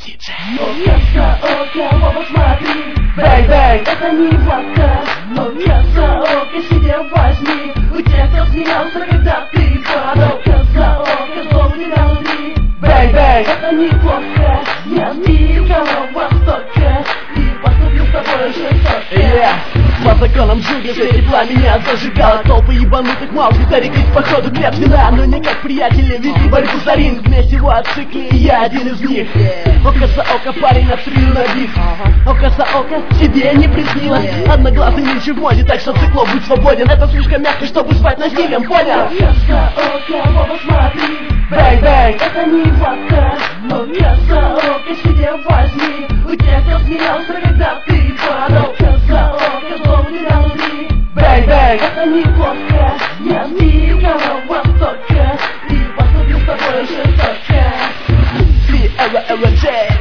Ока, оба посмотри, бэй-бэй, это не водка. Ока, себе возьми, у тех, кто смеялся, когда ты падал. Ока, зло у тебя внутри, бэй-бэй, это неплохо. Я с дикого востока и поступлю с тобой жестоко. По законам джунгли в свете пламени зажигала толпы ебанутых маузи, тарикать походу клятвена. Но не как приятели, вели борьбу за ринг. Вместе его отцикли, и я один из них. Око за око, парень обстрелю на бис. Око за око, тебе не приснилось. Одноглазый нынче в моде, так что цикло, будь свободен. Это слишком мягко, чтобы спать насилием, понял? Око за око, оба смотри, бэй-бэй, это не водка. Око за око, себе возьми, у тех, кто смеялся, когда ты падал. Око за око, зло у тебя внутри, бэй-бэй, это неплохо. Я с дикого востока и поступлю с тобой жестоко. Эва, J